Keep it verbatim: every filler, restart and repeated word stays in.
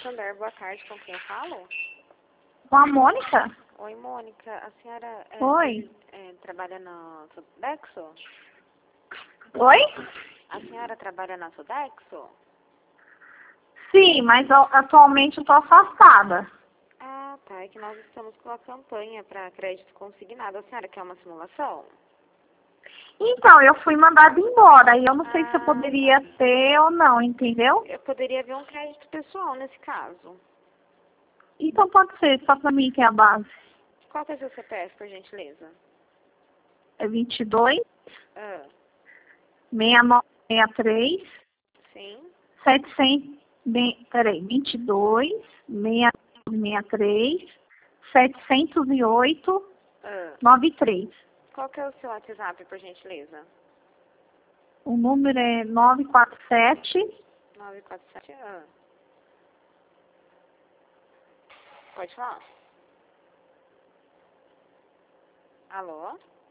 Santander, boa tarde, com quem eu falo? Com a Mônica? Oi, Mônica, a senhora é, Oi. é, trabalha na Sodexo? Oi? A senhora trabalha na Sodexo? Sim, mas a- atualmente eu tô afastada. Ah, tá, é que nós estamos com uma campanha para crédito consignado. A senhora quer uma simulação? Então, eu fui mandada embora e eu não sei se eu Ah, poderia tá. ter ou não, entendeu? Eu poderia ver um crédito pessoal nesse caso. Então pode ser, só pra mim que é a base. Qual que é o seu C P F, por gentileza? É vinte e dois, Ah, sessenta e nove, sessenta e três, sim. setecentos, bem, peraí, vinte e dois, sessenta e três, setecentos e oito, Ah, noventa e três. qual que é o seu WhatsApp, por gentileza? O número é nove quatro sete, nove quatro sete. Ah. Pode falar? Alô?